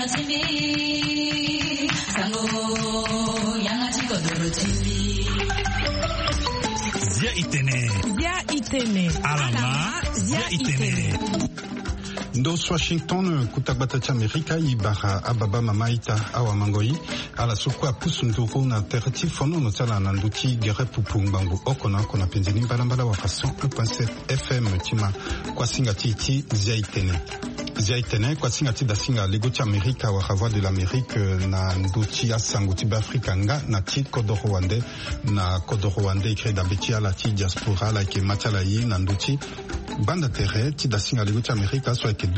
Zia itene. Alama zia itene. Ndos Washington kutabata Amerika ibara ababa mamaita awa mangoi ala sukwa pusunduru na terati fono no tala na nduti gere pupumbangu okona kona penzeni mbala wa façon 1.7 FM tima kwa singa titi zia itene kwa singa tida singa lego ti Amerika wa Voix de l'Amérique na nduti asangu ti Afrika nga na ti kodo Rwanda na kodo Rwanda ikre da beti ala ti diaspora la ke matala yi na nduti banda terre ti da singa lego ti Amerika so ke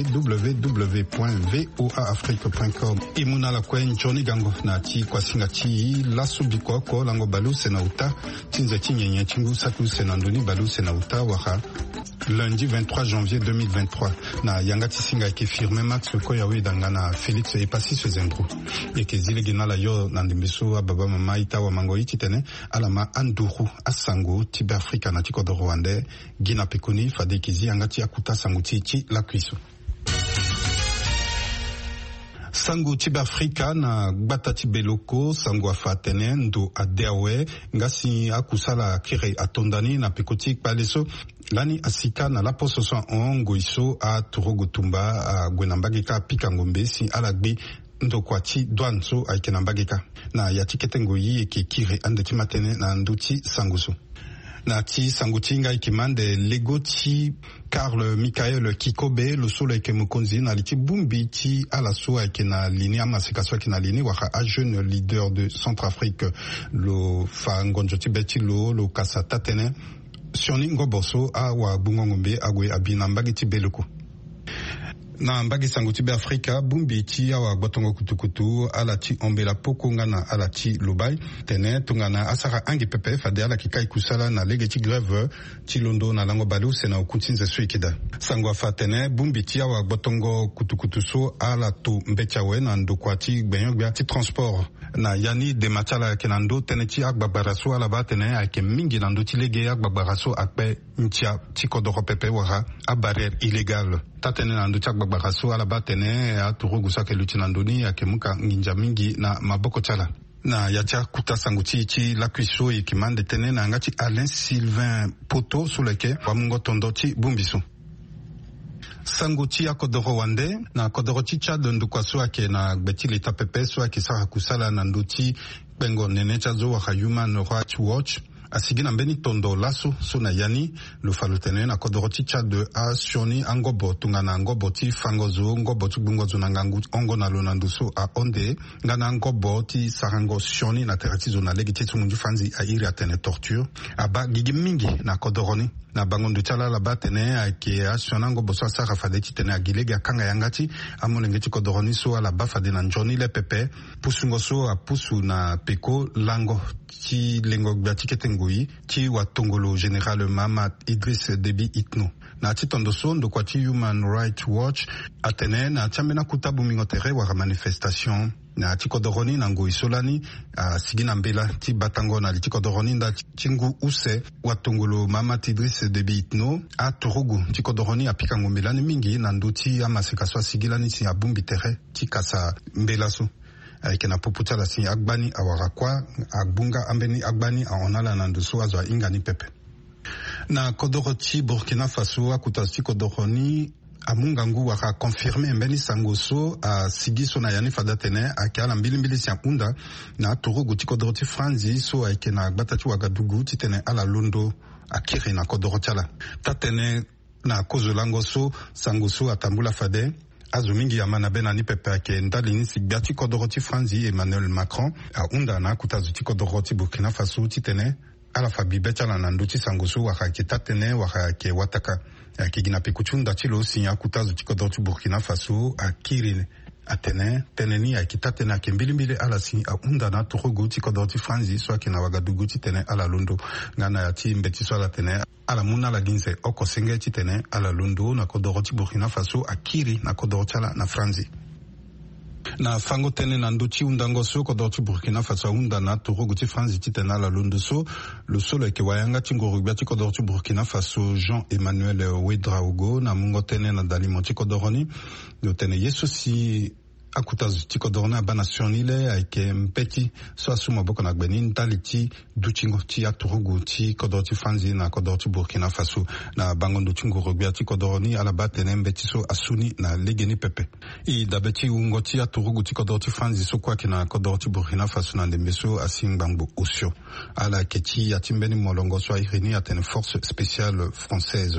www.voaafrique.com imuna la kwen Johnny Gango na ti kwa singa ti la subiko ko lango balu sena uta tinze ti nyenye tingu satu sena ndoni balu sena uta waka lundi 23 janvier 2023 na yanga ti singa ke firme Max ko yawe danga na Félix e pasi se zendro e ke zile gina la yo na ndimbiso baba mama ita wa mango iti tene alama anduru asango ti Afrika na ti ko do Rwanda gina pekoni fade kizi yanga ti akuta sangu ti la kuiso sangu tibe Afrika na gbata tibe loko sangu afatene ndo adeawe ngasi akusala kire atondani na pekoti paleso lani asika na la poso so ongo iso a turogo tumba a gwenambagika pika ngombe si alagbi ndo kwati douanso a ikenambagika na yatikete ngoyi eke kire andeki matene na nduti sanguso na ti sangutinga ikimande lego ti Karl Michael Kikobe lo solo ke mokonzi na liti bumbi ti ala so ke na lini amasika so ke na lini waka a jeune leader de Centrafrique lo fa ngonjo ti beti lo kasa tatene sioni ngoboso a wa bungongombe agwe abina mbagi ti beluku na mbagi sangu tibe Afrika bumbi ti awa gbotongo kutukutu ala ti ombela poko ngana ala ti lubai tene tungana asara angi pepe fade ala kikai kusala na lege ti greve ti londo na lango balu sena ukuntinze suikida sangu afa tene bumbi ti awa gbotongo kutukutu so ala to mbechawe na ndokwa ti gbenyogba ti transport na yani de machala kenando tene ti agbabaraso ala ba tene ake mingi nando ti lege agbabaraso akpe ntia ti kodoro pepe wara a barrière illégale tatene nando ti agbabaraso ala ba tene a turugu sake lutinandoni ake muka nginja mingi na maboko chala na yatia kuta sangu ti la kuiso e kimande tene na ngati Alain Sylvain Poto suleke wa mungo tondo ti bumbiso sangu ti a kodoro wande na kodoro ti Tchad ndukwa so ake na gbeti leta pepe so ake sara kusala na nduti bengo nene chazo wa Human Rights Watch asigi na mbeni tondo laso so na yani lo falutene na kodoro ti Tchad a sioni angobo tungana angobo ti fangozo ngobo ti bungozo na ngangu ongo na lo na nduso a onde ngana angobo ti sarango sioni na terati zo na legi ti tumunju fanzi a iri atene torture aba gigi mingi na kodoroni na bangondo chala la batene ake asionango boso sara fade ti tene agilege akanga yangati amolenge ti kodoroni so ala bafade na njoni le pepe pusungo so a pusu na peko lango ti lengo gbati ketengoi ti watongolo général Mamad Idriss Déby Itno na ti tondo so ndo kwa ti Human Rights Watch atene na chamena kutabu mingotere wa manifestation na ti kodoroni na ngoi solani sigi na mbela ti batango na ti kodoroni nda tingu use watongolo Mamad Idriss Déby Itno a turugu ti kodoroni apika ngombelani mingi na nduti amaseka so sigilani si abumbi tere ti kasa mbela so ayeke na puputa la si agbani awara kwa agbunga ambeni agbani aonala na nduso azwa ingani pepe na kodoro ti Burkina Faso akuta ti kodoroni amungangu waka confirme mbeni sangoso a sigi so na yani fada tene ake ala mbilimbili si akunda na turugu ti kodoro ti Franzi so ayeke na gbata ti Wagadugu ti tene ala londo akiri na kodoro ti ala ta tene na kozo lango so sangoso atambula fade azo mingi ya mana bena ni pepe ake ndalini si biati kodoro ti Franzi Emmanuel Macron a unda na kutazo ti kodoro ti Burkina Faso ti tene ala fabi betala na nduti sangoso waka ke tatene waka ke wataka ke gina pekuchunda ti lo si akutazo ti kodoro ti Burkina Faso akiri atene teneni ake tatene ake mbilimbili ala si a unda na turugu ti kodoro ti Franzi so ake na Wagadugu ti tene ala londo ngana ya ti mbeti so ala tene ala muna la ginze oko senge ti tene ala londo na kodoro ti Burkina Faso akiri na kodoro ti ala na Franzi na fango tene na nduti undango so kodoro ti Burkina Faso unda na turugu ti Franzi ti tene ala londo so lo solo ke wayanga ti ngorugba ti kodoro ti Burkina Faso Jean-Emmanuel Ouedraogo na mungo tene na dalimo ti kodoroni lo tene yeso si akuta tiko dorna bana sionile aike mpeti so asuma boko na gbenin taliti duchingo ti aturugu ti kodoti fanzi na kodoti Burkina Faso na bangondo chingo rugby ti kodoroni alaba tene mbeti so asuni na legeni pepe I dabeti ungo ti aturugu ti kodoti fanzi so kwa kina kodoti Burkina Faso na ndembeso asimbangbo osio ala keti atimbeni molongo so irini atene force spéciale française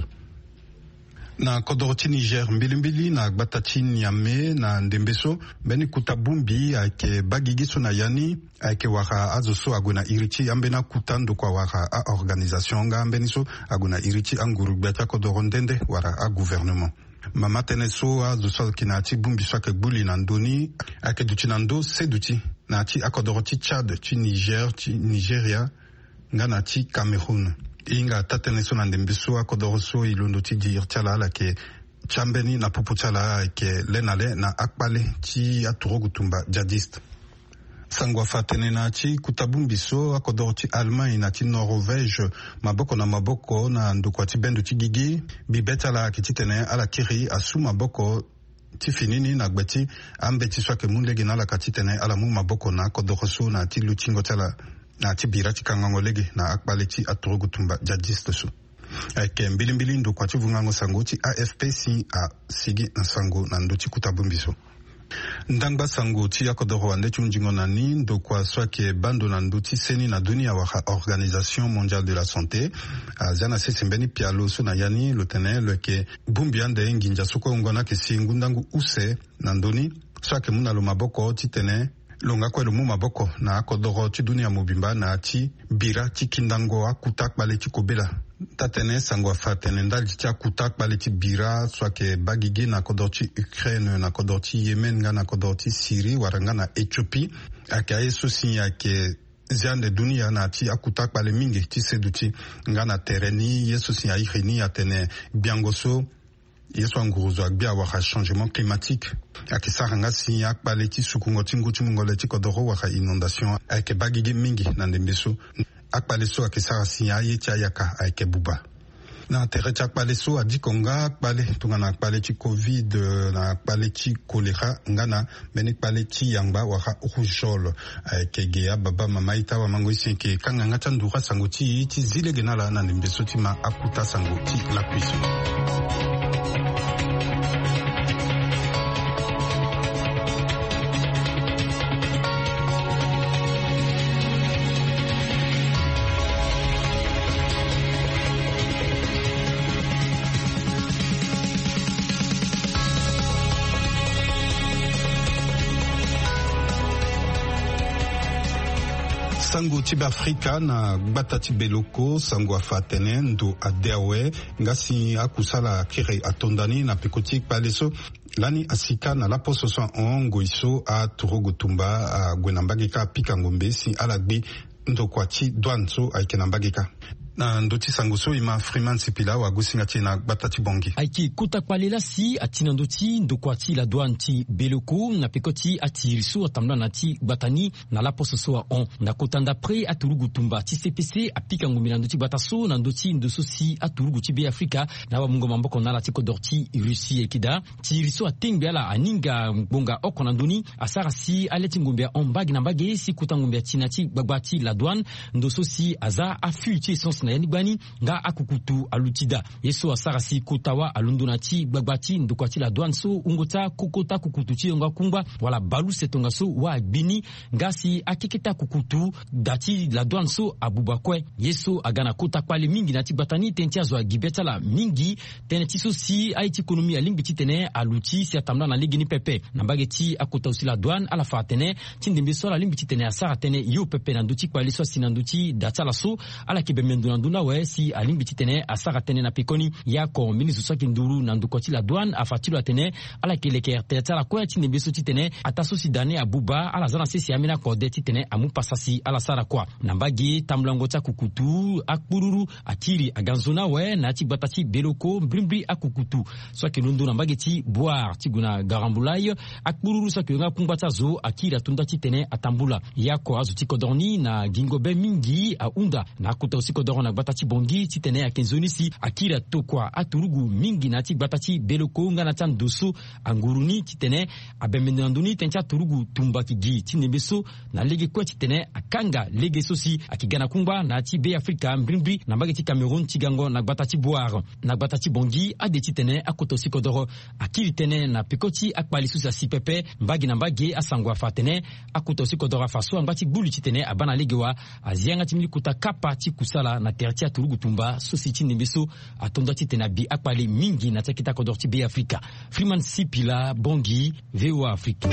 na kodoroti Niger mbilimbili na gbatati Niamey na ndembeso beni kutabumbi ake bagigiso na yani ake waka azoso aguna iriti ambena kutando kwa waka a organisation nga ambeniso aguna iriti anguru gbata kodorondende wara a gouvernement mama teneso azoso kina ati bumbi swake gbuli na ndoni ake duti na ndo seduti na ati akodoroti Chad ti Niger ti Nigeria nga na ti Cameroun inga tateneso na ndembeso akodoroso ilondo ti dir tiala la ke chambeni na pupu tiala ke lenale na akpale ti aturogu tumba jadiste sangwa fatene na ti kutabumbiso akodoro ti Allemagne na ti Norvège maboko na maboko na ndukwa ti bendo ti gigi bibeta la ki ti tene ala kiri asu maboko ti finini na gbeti ambeti swake munlege na la ka ti tene ala mu maboko na akodoroso na ti luchingo tiala na ti bira ti kangango lege na akpale ti aturugu tumba jadiste so ake mbilimbili ndo kwa ti vungango sango ti AFP si a sigi na sango na ndo ti kutabumbiso ndangba sango ti akodoro wande ti unjingo na ni ndo kwa swake bando na ndo ti seni na dunia waka Organisation Mondiale de la Santé zana sese mbeni pialo so na yani lo tene lo ke bumbi ande nginja soko ungona ke si ngundangu use na ndoni swake muna lo maboko ti tene longa kwelo mu maboko na akodoro ti dunia mobimba na ti bira ti kindango akuta akpale ti kobela tatene sango afatene ndali ti akuta akpale ti bira swake bagige na akodoro ti Ukraine na akodoro ti Yemen nga na akodoro ti Syrie wara nga na Ethiopie ake aye so si ake ziande dunia na ti akuta akpale mingi ti seduti nga na tereni ye so si airini atene biangoso yeso anguruzo agbia waka changement climatique ake saranga si akpale ti sukungo ti ngu ti mungole ti kodoro waka inondation ake bagige mingi na ndembeso akpale so ake sara si aye ti ayaka ake buba na tere ti akpale so adiko nga akpale tunga na akpale ti covid na akpale ti choléra nga na mbeni akpale ti yangba waka rougeole ake ge ababa mama ita wamango isi yeke kanganga ti andura sango ti zilege na la na ndembeso ti ma akuta sango ti la puissance sango tiba Afrika na gbata ti beloko sango afatene ndo adeawe ngasi akusala kire atondani na pekoti paleso lani asika na laposo so ongo iso a turugu tumba a gwenambagika pika ngombe si alagbi ndo kwa ti douane aikenambagika na ndoti sango so ima Freeman Sipila wa gusinga ti na gbata ti bongi aiki kuta kwalela si atina ndoti ndo kwa ti la douane ti beloko na pekoti ati riso atamla na ti gbatani na la poso so on na kotanda pre aturugu tumba ti CPC apika ngombe na ndoti gbata so na ndoti ndo so si aturugu ti be Afrika na wa mungo mamboko na la ti kodorti Russie ekida ti riso atengbe ala aninga bonga oko na ndoni asara si aleti ngombe on bagi na bagi si kuta ngombe tina ti gbagbati la douane ndo so si aza afu ti essence na yani gbani nga akukutu alutida yeso asara si kotawa alunduna ti gbagbati ndokwa ti la douane so ungota kokota kukutu ti nga kumba wala balu setonga so wa gbini nga si akeketa kukutu dati la douane so abubakwe yeso agana kota kwale mingi na ti gbatani tenti azo agibeta la mingi tene ti so si aiti ekonomi alingi ti tene aluti si atamla na legini pepe na mbage ti akota aussi la douane ala fa tene ti ndembe so la limbi ti tene asara tene yo pepe na nduti kwale so si na nduti data la so ala kibemendo nduna we si alimbi ti tene asara tene na pekoni ya ko ministre so kinduru na ndukoti la douane afatilo tene ala keleke tete la ko ti ndembe so ti tene ataso si dane abuba ala zana sesi amina ko de ti tene amu pasasi ala sara kwa na mbage tamlango ta kukutu akpururu atiri aganzona we na ti gbata ti beloko mbrimbri akukutu so kilundo na mbage ti boire ti guna garambulay akpururu so ki nga kumbata zo akira tunda ti tene atambula ya ko azu ti kodorni na gingobe mingi a unda na kuta aussi kodorni na gbata ti bongi ti tene akenzoni si akira tokwa aturugu mingi na ti gbata ti beloko nga na ti andoso anguruni ti tene abemendandoni tencha turugu tumba ki gi ti nembeso na lege kwe ti tene akanga lege so si akigana kungba na ti be Afrika mbrimbi na mbage ti Cameroun ti gango na gbata ti boar na gbata ti bongi ade ti tene akoto si kodoro akiri tene na pekoti akpali susa si pepe mbagi na mbage asangwa fa tene akoto si kodoro faso ngati gbulu ti tene abana legewa azianga ti milikuta kapa ti kusala na terti aturugu tumba so si ti nembeso atondo ti tene bi akpali mingi na tekita kodoro ti be Afrika Freeman Sipila bongi VOA Afrika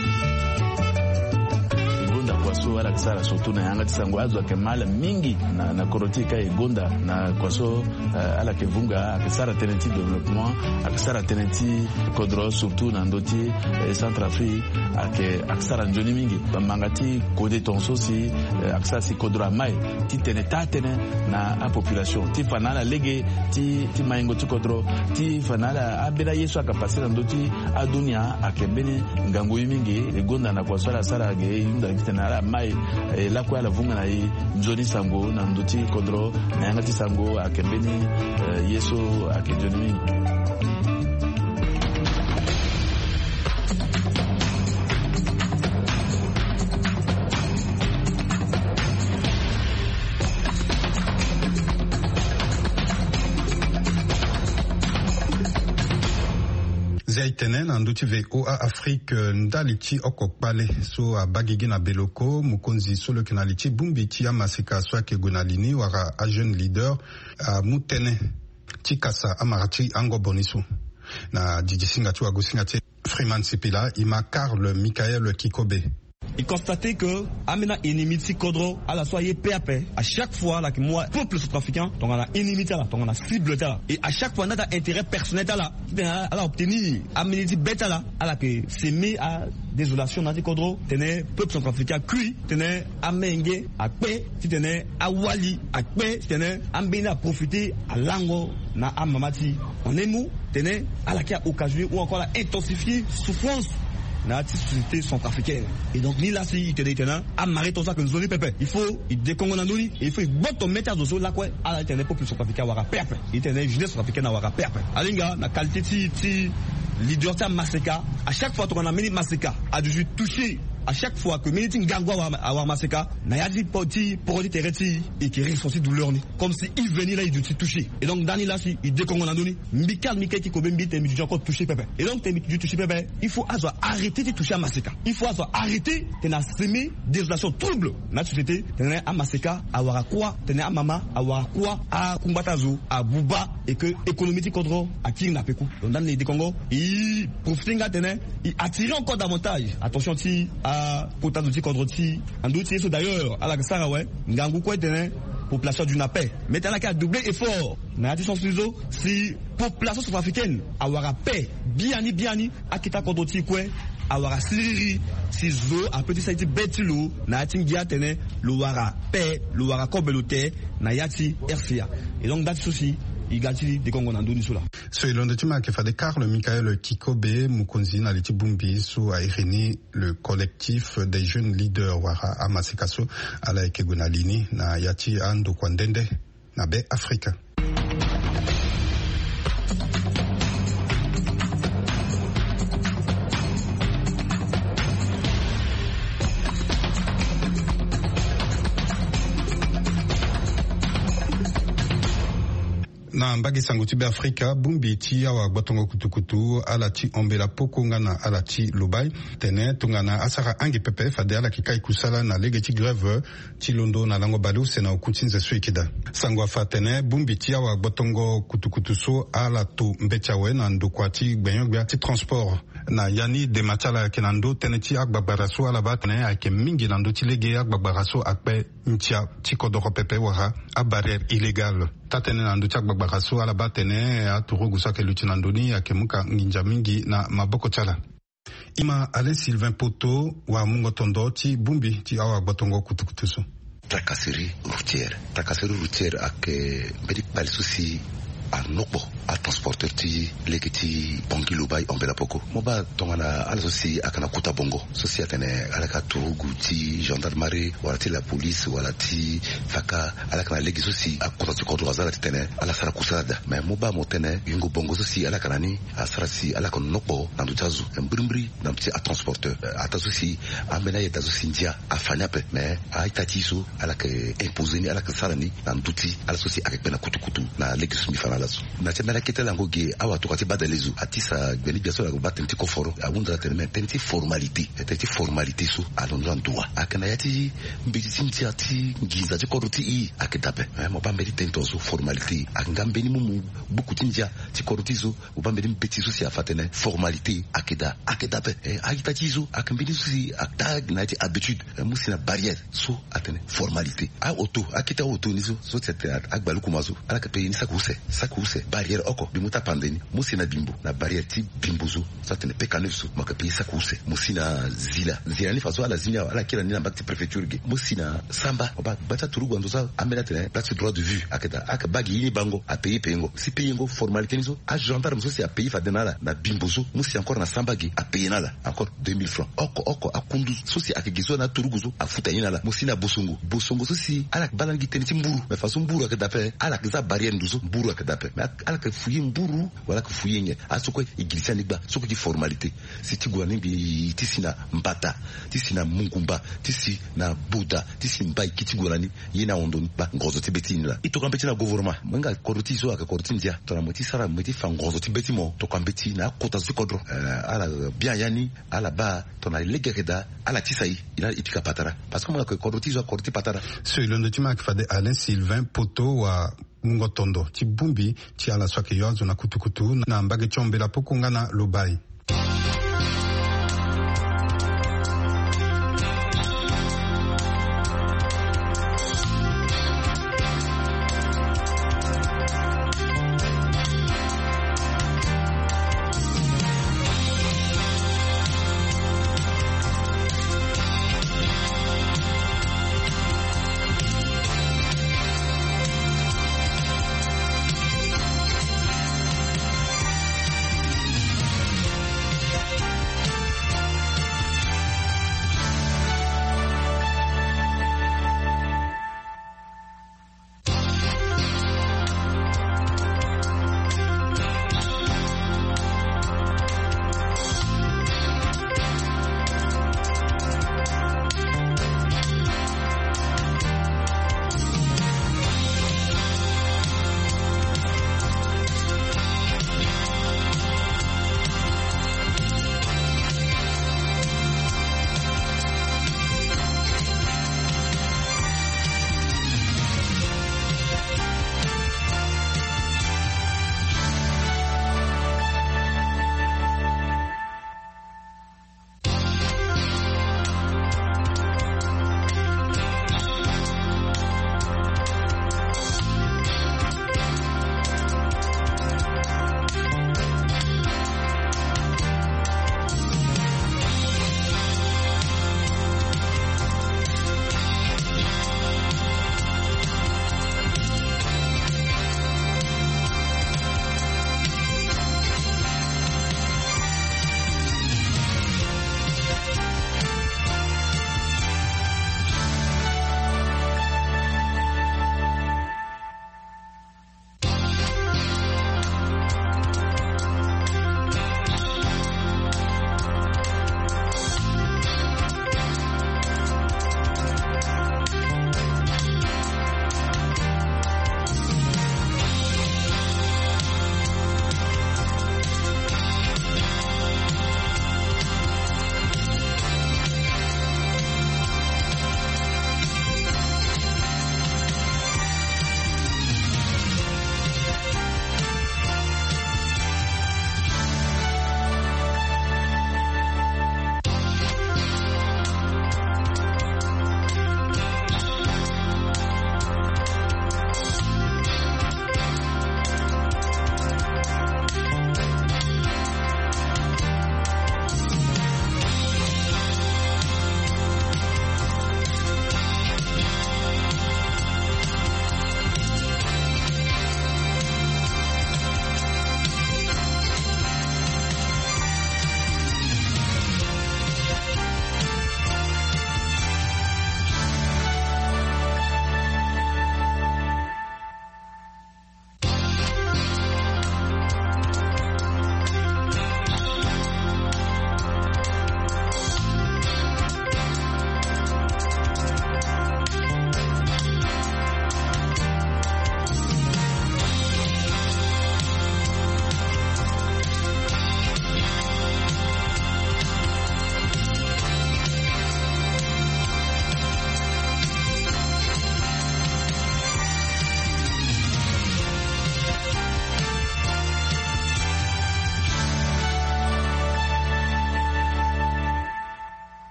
kwaso ala kisara surtout na yanga tisango azo kemala mingi na korotika egonda na kwaso ala kevunga akisara tenenti développement akisara tenenti kodro surtout na ndoti Centrafrique akisara njoni mingi bamangati kode tonso si akisara si kodro mai ti tene na a population ti fanala lege ti maingo ti kodro ti fanala abela yesu akapasira na ndoti adunia akembeni ngango mingi egonda na kwaso ala sara ge yunda kitana mai la kwa la vunga na yi njoni sango na ndoti kodro na yanga ti sango akembeni yeso akenjoni Zaitene na nduti VOA Afrique ndalichi okokpale so abagigi na beloko mukonzi solo kinalichi bumbi ti amasika so akegunalini wara a jeune leader mutene tikasa amarachi ango bonisu na didisinga tu agosinga ti Freeman Sipila ima Karl Michael Kikobe. Il constatait que amena inimiti kodro ala soye paix à paix à chaque fois là que moi peuple sud-africain donc on a inimité là donc on a cible là et à chaque fois on a intérêt personnel là ala obtenir ameniti beta là ala que s'aimer à désolation dans kodro tenait peuple sud-africain cuit tenait amenge à paix tenait à wali à paix tenait ambena profiter à lango na amamati on est mou tenait ala qui a occasionné ou encore la intensifier souffrance na société centrafricaine et donc ni là si il tenait à marrer tout ça que zone pépé il faut il décongo na noni il faut boto mettre dans zone là quoi à la tenait peuple centrafricain wara pépé il tenait jeunesse centrafricaine wara pépé alinga na qualité ti leader ta Maseka à chaque fois qu'on a mené Maseka a dû toucher à chaque fois que meeting gangwa wa Maseka na yadi poti tereti et qui ressentit douleur ni comme si il venait là il dû toucher et donc Dani là si il décongo na noni Mikal Mikel qui kobembi te mi encore toucher pépé et donc te mi toucher pépé il faut arrêter de toucher à Maseka il faut arrêter de na semer désolation trouble na société tenait à Maseka à wara quoi tenait à mama à wara quoi à Kumbatazo à Buba et que économie ti kodro à King na peku donc dans les Congo il profiting à tenait il attire encore davantage attention ti à kota d'outil contre outil en outil c'est d'ailleurs à la Sara ouais ngangu quoi tenait population du Napé maintenant qui a doublé effort na addition suzo si population sud-africaine awara paix biani akita contre outil quoi awara siriri si zo a petit saiti betilo na atingia tenait le wara paix le wara kobelote na yati RCA et donc date souci igati de Congo nandoni sula so ilonde tima ke fade Karl Michael Kikobe mukonzi na liti bumbi so a irini le collectif des jeunes leaders wara amasekaso ala ekegunalini na yati ando kwandende na be Afrika. Na mbagi sango tibe Afrika bumbi ti awa gbatongo kutukutu ala ti ombela poko ngana ala ti lubai tene tungana asara angi pepe fade ala kikai kusala na lege ti greve ti londo na lango balu sena okutinze suikida sango afa tene bumbi ti awa gbatongo kutukutu so ala to mbechawe na ndokwa ti gbenyogba ti transport na yani de machala kenando tene ti agbagbaraso ala ba tene ake mingi nando ti lege agbagbaraso akpe ntia ti kodoro pepe wara a barrière illégale tatene nando ti agbagbaraso ala ba tene a turugu sa ke lutinandoni ake muka nginja mingi na maboko chala ima Alain Sylvain Poto wa mungo tondo ti bumbi ti awa gbatongo kutukutuso tracasserie routière ak bedik bal souci a nokbo a transporteur ti lekiti bongi lubai ombela poko moba tongana ala sosi akana kuta bongo sosi atene ala ka turugu ti gendarmerie wala ti la police wala ti faka ala kana legi sosi akuta ti kodro azala ti tene ala sara kusada mais moba motene yungo bongo sosi ala kana ni asara si ala kon nokbo nandu tazu mbrimbri nam ti a transporteur ata sosi amena yeta sosi ndia afanya pe mais a itati so ala ke imposer ni ala ke sara ni nandu ti ala sosi avec bena kutu na legi sosi mi fana lazo na temela ketela ngoge awa to kati badalezu atisa gbeni biaso la batenti koforo abunda tene tenti formalité so alonzo ndua akana yati mbiti tintiati ngiza ti koruti I akedape mo bambeli tento so formalité angambeni mumu buku tinja ti koruti so bambeli mbiti so si afatene formalité akedape agita tizo akambeni so si atag na ti habitude musina barrière so atene formalité a auto akita auto nizo so tete agbalu kumazo ala ke pe ni sakuse barrière oko bimuta pandeni musina bimbo na barrière ti bimbuzo so atene pekanefso makapi sakuse musina zila ni faso ala zinia ala kila ni na bakti préfecture ge musina samba oba bata turugu ando sa amela tene place droit de vue akeda bagi ni bango a payer pengo si pengo formalité nizo a gendarme so si a payer fadenala na bimbuzo musi encore na samba ge a payer nala encore 2000 francs oko akundu so si akegizo na turugu zo afuta inala musina bosongo so si ala balangi tene ti mburu mais façon mburu akeda pe ala keza barrière nduzo mburu akeda pe mais ala ke fuyi mburu wala ke fuyi nye asoko igirisa nigba soko ki formalité si ti gwani bi tisina mbata tisina mungumba tisi na buda tisi mbai kiti gwani yena ondoni ba ngozo tibeti nila ito kambeti na gouvernement manga koroti zo aka koroti ndia to na moti sara moti fa ngozo tibeti mo to kambeti na kota zikodro ala bien yani ala ba to na legeda ala tisai ila itika patara parce que moi koroti zo koroti patara sur le notima que fade Alain Sylvain Poto wa Mungotondo ti bumbi ti ala swake yoazo na kutukutu na mbage chombe la pokungana lobai